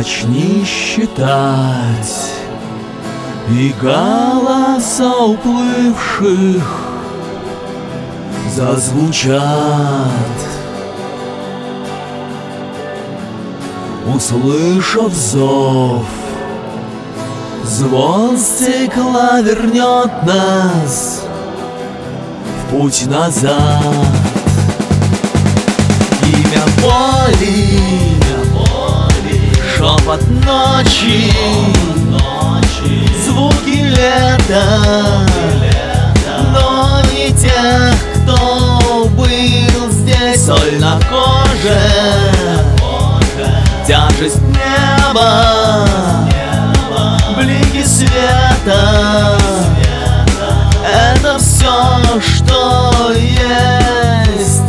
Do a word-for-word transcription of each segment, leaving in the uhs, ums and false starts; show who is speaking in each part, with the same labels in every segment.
Speaker 1: Начни считать, и голоса уплывших зазвучат. Услышав зов, звон стекла вернет нас в путь назад. Имя боли, шепот ночи, звуки лета, но не тех, кто был здесь. Соль на коже, тяжесть неба, блики света. Это все, что есть.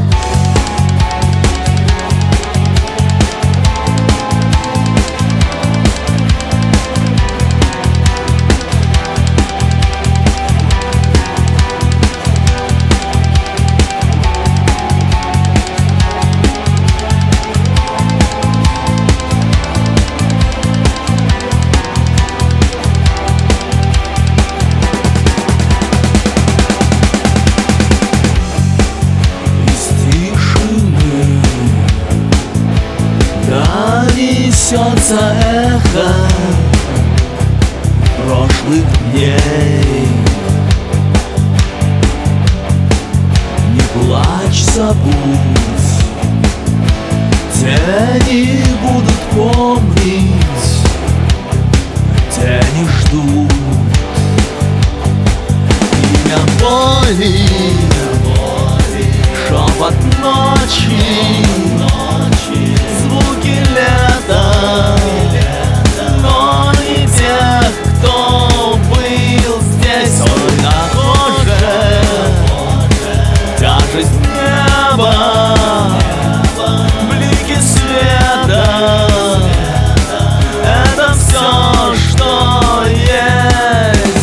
Speaker 1: Несется эхо прошлых дней. Не плачь, забудь, тени будут помнить, тени ждут. Имя боли, шепот ночи, звуки лета, но не тех, кто был здесь. Соль на коже, тяжесть неба, блики света. Это все, что есть.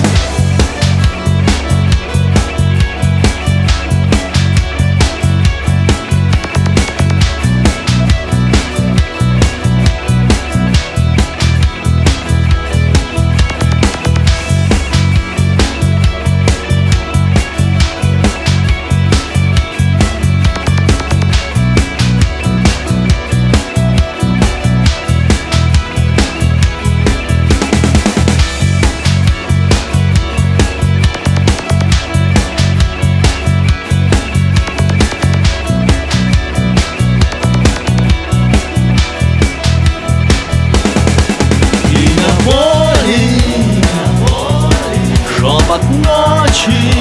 Speaker 1: Шепот ночи,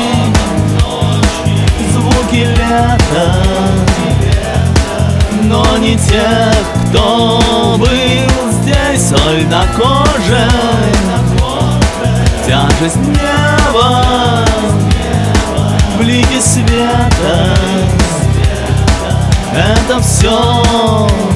Speaker 1: звуки лета, но не тех, кто был здесь. Соль на коже, тяжесть неба, блики света. Это все.